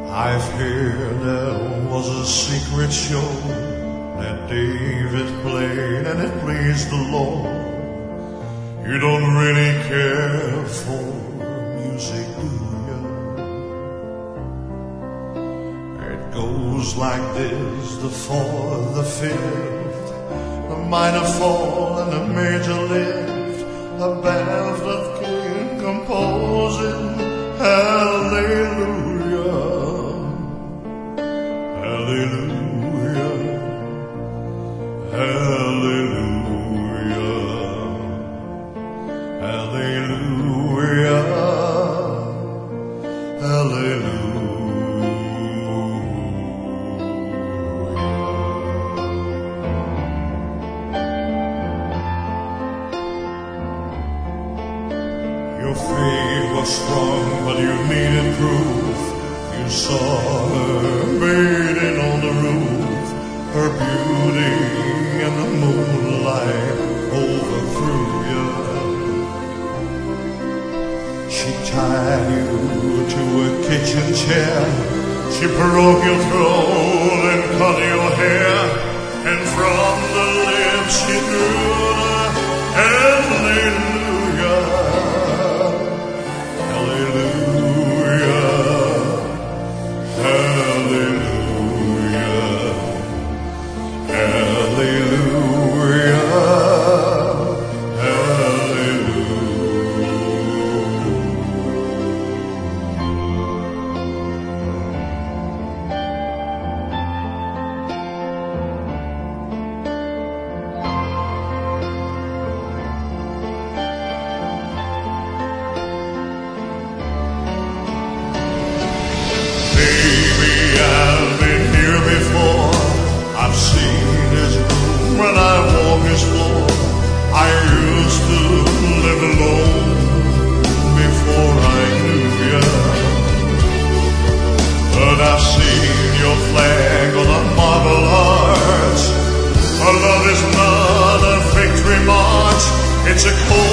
I've heard there was a secret show that David played and it pleased the Lord. You don't really care for music, do you? It goes like this: the fourth, the fifth, the minor fall and the major lift, a barefoot king composing hallelujah, hallelujah, hallelujah, hallelujah, hallelujah. Your faith was strong, but you needed proof. You saw her bathing on the roof, her beauty in the moonlight overthrew you. She tied you to a kitchen chair, she broke your throat and cut your hair, and from the lips she drew the hallelujah, hallelujah, hallelujah, hallelujah, hallelujah. Baby, I've been here before. I've seen his room when I walk his floor. I used to live alone before I knew you. But I've seen your flag on a marble arch. Our love is not a victory march, it's a cold